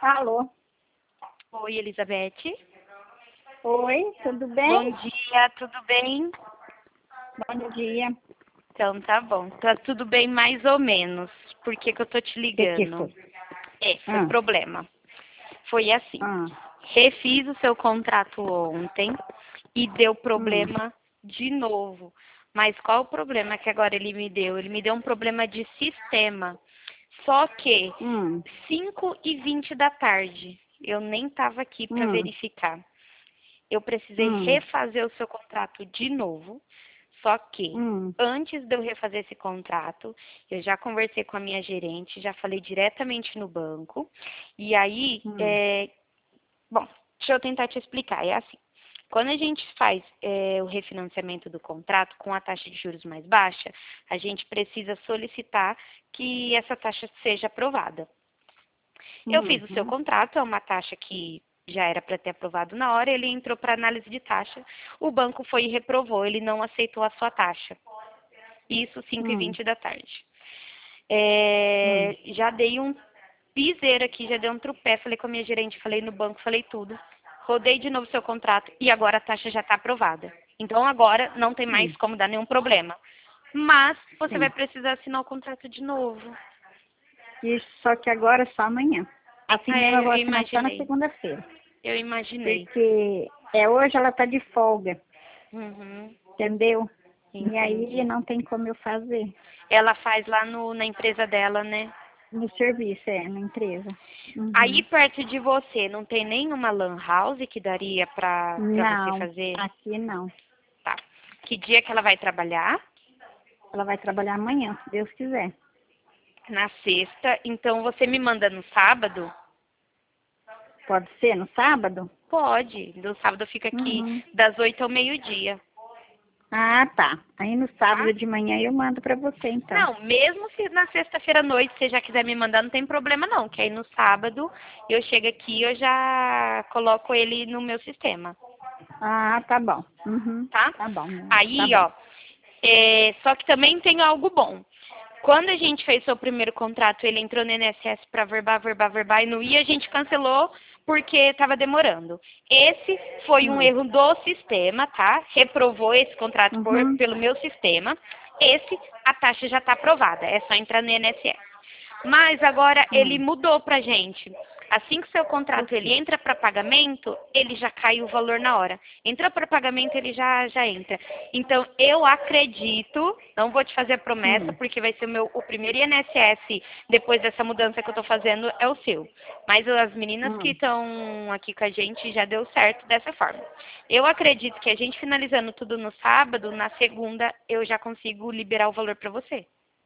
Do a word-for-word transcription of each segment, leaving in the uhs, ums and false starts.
Alô? Oi, Elizabeth. Oi, tudo bem? Bom dia, tudo bem? Bom dia. Então tá bom. Tá tudo bem mais ou menos. Por que que eu tô te O que que ligando? foi? É, foi Ah, problema. Foi assim. ah, Refiz o seu contrato ontem e deu hum, problema de novo. Mas qual o problema que agora ele me deu? Ele me deu um problema de sistema. Só que hum, cinco e vinte da tarde, eu nem estava aqui para hum, verificar. Eu precisei hum, refazer o seu contrato de novo. Só que, hum, antes de eu refazer esse contrato, eu já conversei com a minha gerente, já falei diretamente no banco. E aí, hum, é, bom, deixa eu tentar te explicar. É assim, quando a gente faz é, o refinanciamento do contrato com a taxa de juros mais baixa, a gente precisa solicitar que essa taxa seja aprovada. Eu hum, fiz o seu hum, contrato, é uma taxa que já era para ter aprovado na hora, ele entrou para análise de taxa, o banco foi e reprovou, ele não aceitou a sua taxa. Isso cinco e hum, vinte da tarde. hum. É, já dei um piseiro aqui, já dei um trupé, falei com a minha gerente, falei no banco, falei tudo. Rodei de novo seu contrato e agora a taxa já está aprovada. Então agora não tem mais Hum, como dar nenhum problema. Mas você vai sim. precisar assinar o contrato de novo. Isso, só que agora é só amanhã. Assim mesmo eu É, vou eu assinar só na imaginei. segunda-feira. Eu imaginei. Porque é, hoje ela tá de folga, Uhum. entendeu? E aí Entendi. não tem como eu fazer. Ela faz lá no, na empresa dela, né? No serviço, é, na empresa. Aí Uhum. perto de você não tem nenhuma lan house que daria pra, pra você Não, fazer? aqui não. Tá. Que dia que ela vai trabalhar? Ela vai trabalhar amanhã, se Deus quiser. Na sexta. Então você me manda no sábado? Pode ser no sábado? Pode. No sábado fica aqui Uhum. das oito ao meio-dia, Ah, tá. Aí no tá? sábado de manhã eu mando pra você, então. Não, mesmo se na sexta-feira à noite você já quiser me mandar, não tem problema não. Que aí no sábado eu chego aqui e eu já coloco ele no meu sistema. Ah, tá bom. Uhum. Tá? Tá bom, meu amor. Tá Aí, bom. ó, é, só que também tem algo bom. Quando a gente fez seu primeiro contrato, ele entrou no I N S S para verbar, verbar, verbar e não ia, a gente cancelou porque estava demorando. Esse foi um Hum. erro do sistema, tá? Reprovou esse contrato por, Uhum. pelo meu sistema. Esse, a taxa já está aprovada, é só entrar no I N S S. Mas agora ele Hum. mudou pra gente. Assim que seu O contrato ele quê? entra para pagamento, ele já cai o valor na hora. Entrou para pagamento, ele já já entra. Então eu acredito, não vou te fazer a promessa Hum. porque vai ser o meu o primeiro I N S S depois dessa mudança que eu estou fazendo é o seu. Mas as meninas que Hum. estão aqui com a gente já deu certo dessa forma. Eu acredito que a gente finalizando tudo no sábado, na segunda eu já consigo liberar o valor para você,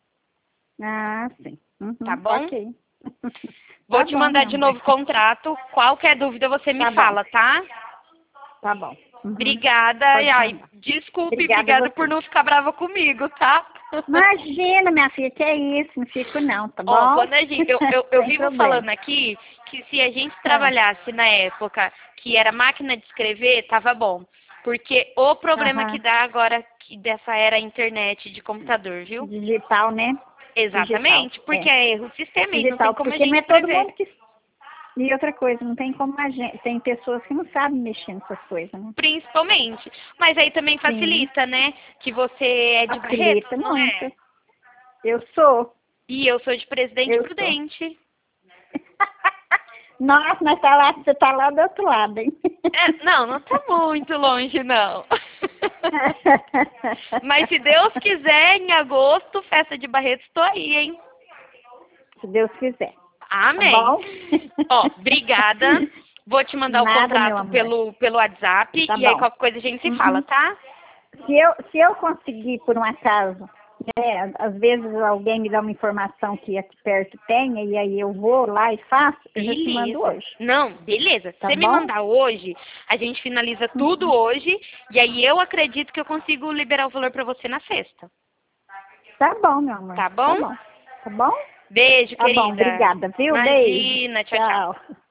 Ah, sim. tá Uhum. bom? Ok. Vou Tá te bom, mandar meu de amor. novo o contrato. Qualquer dúvida você me Tá bom. fala, tá? Tá bom. Uhum. Obrigada. E, Pode ai, mandar. desculpe, Obrigada a obrigada por você. não ficar brava comigo, tá? Imagina, minha filha, que é isso. Não fico não, tá Ó, bom? quando a gente, eu, eu, eu Sem vivo problema. falando aqui que se a gente Ah, trabalhasse na época que era máquina de escrever, tava bom. Porque o problema que aham. dá agora que dessa era internet de computador, viu? Digital, né? Digital, Exatamente, porque é. é erro sistema e não tem Digital, como a porque não gente é todo escrever. mundo que... E outra coisa, não tem como a gente... Tem pessoas que não sabem mexer nessas coisas, né? Principalmente. Mas aí também Sim, facilita, né? Que você é de Barretos, facilita não muito. é? Eu sou, E eu sou de Presidente eu sou. Prudente. Nossa, mas tá lá, você tá lá do outro lado, hein? É, não, não tá muito longe, não. Mas se Deus quiser, em agosto, festa de Barretos, tô aí, hein? Se Deus quiser. Tá Amém. bom? Ó, obrigada. Vou te mandar o Nada, meu contrato amor. pelo, pelo WhatsApp Tá e aí bom. qualquer coisa a gente se fala, Uhum. tá? Se eu, se eu conseguir, por um acaso, né, às vezes alguém me dá uma informação que aqui perto tenha, e aí eu vou lá e faço, eu já te mando Beleza. hoje. Não, beleza. Se Tá você me bom? mandar hoje, a gente finaliza tudo Uhum. hoje e aí eu acredito que eu consigo liberar o valor pra você na sexta. Tá bom, meu amor. Tá Tá bom? bom. Tá bom? Beijo, Tá bom, querida. obrigada, viu? Beijo. Imagina. Tchau, tchau. Tchau.